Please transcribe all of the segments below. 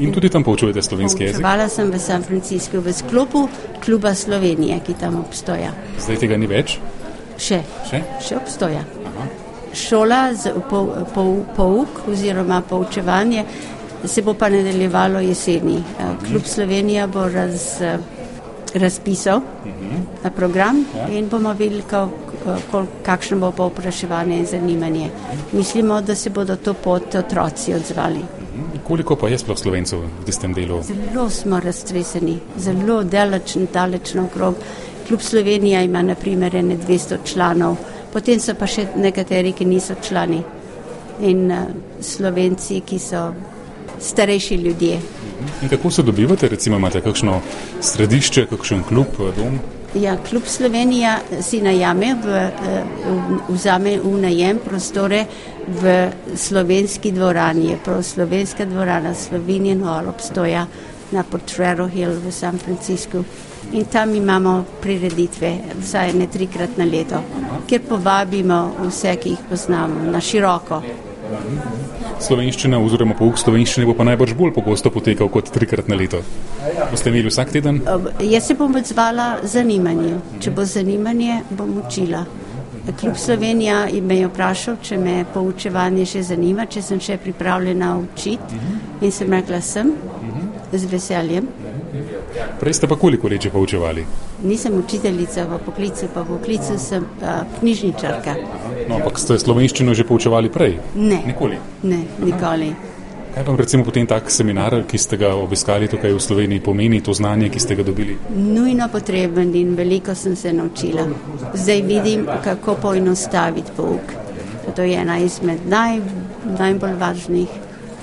In tudi tam poučujete slovenski jezik? Poučevala sem v San Franciscu v sklopu Kluba Slovenije, ki tam obstoja. Zdaj tega ni več? Še obstoja. Aha. Šola za pouk oziroma poučevanje se bo pa nadaljevalo jeseni. Klub Slovenija bo razpisal program in bomo videli, kakšno bo povpraševanje in zanimanje. Mislimo, da se bodo to pot otroci odzvali. Koliko pa je sploh Slovencev v tistem delu? Zelo smo raztreseni, zelo daleč okrog. Klub Slovenija ima na primer 200 članov, potem so pa še nekateri, ki niso člani. In Slovenci, ki so starejši ljudje. In kako se dobivate? Recimo imate kakšno središče, kakšen klub, dom? Ja, Klub Slovenija si najame, vzame v najem prostore v slovenski dvorani. Je prav slovenska dvorana, Slovenian Hall obstoja na Potrero Hill v San Franciscu. In tam imamo prireditve, vsaj 3-krat na leto, kjer povabimo vse, ki jih poznamo, na široko. Slovenščina oziroma pouk slovenščine bo pa najbrž bolj pogosto potekal kot 3-krat na leto. Boste imeli vsak teden? Jaz se bom odzvala zanimanje. Če bo zanimanje, bom učila. Klub Slovenija me je vprašal, če me poučevanje še zanima, če sem še pripravljena učiti. In sem rekla, sem, z veseljem. Prej ste pa koliko let že poučevali? Nisem učiteljica v poklicu sem knjižničarka. No, ampak ste slovenščino že poučevali prej? Ne. Nikoli? Ne, nikoli. Kaj pa recimo potem tak seminar, ki ste ga obiskali tukaj v Sloveniji, pomeni to znanje, ki ste ga dobili? Nujno potreben in veliko sem se naučila. Zdaj vidim, kako poenostaviti pouk. To je ena izmed najbolj važnih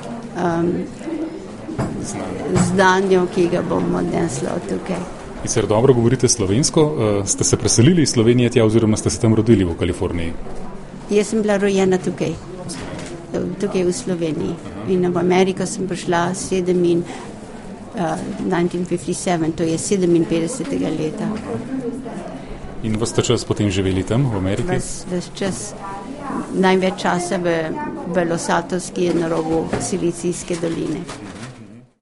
znanj, ki ga bomo odnesla tukaj. In sicer dobro govorite slovensko, ste se preselili iz Slovenije tja oziroma ste se tam rodili v Kaliforniji? Jaz sem bila rojena tukaj v Sloveniji. In v Ameriko sem prišla 1957, to je 57. leta. In ves čas potem živeli tam v Ameriki? Ves čas, največ časa v Los Altos, ki je na robu Silicijske doline.